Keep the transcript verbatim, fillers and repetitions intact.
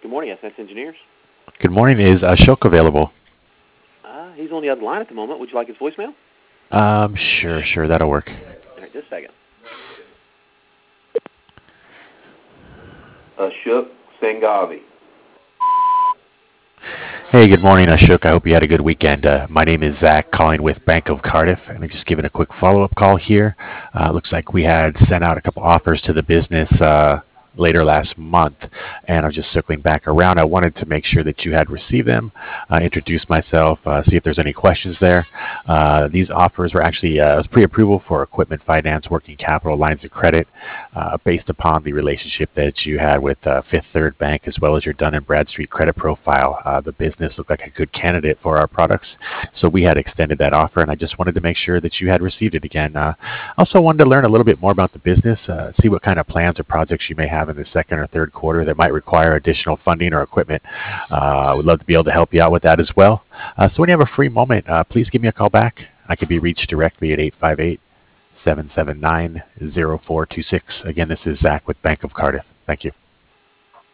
Good morning, S S Engineers. Good morning. Is Ashok available? Uh, he's on the other line at the moment. Would you like his voicemail? Um, sure, sure, that'll work. All right, just a second. Ashok Sanghavi. Hey, good morning, Ashok. I hope you had a good weekend. Uh, my name is Zach, calling with Bank of Cardiff, and I'm just giving a quick follow-up call here. Uh, looks like we had sent out a couple offers to the business uh, later last month, and I'm just circling back around. I wanted to make sure that you had received them, uh, introduce myself, uh, see if there's any questions there. Uh, these offers were actually uh, pre-approval for equipment finance, working capital lines of credit, uh, based upon the relationship that you had with uh, Fifth Third Bank, as well as your Dun and Bradstreet credit profile. Uh, the business looked like a good candidate for our products, so we had extended that offer, and I just wanted to make sure that you had received it again. Uh, also wanted to learn a little bit more about the business, uh, see what kind of plans or projects you may have in the second or third quarter that might require additional funding or equipment. Uh, I would love to be able to help you out with that as well. Uh, so when you have a free moment, uh, please give me a call back. I can be reached directly at eight five eight, seven seven nine, zero four two six. Again, this is Zach with Bank of Cardiff. Thank you.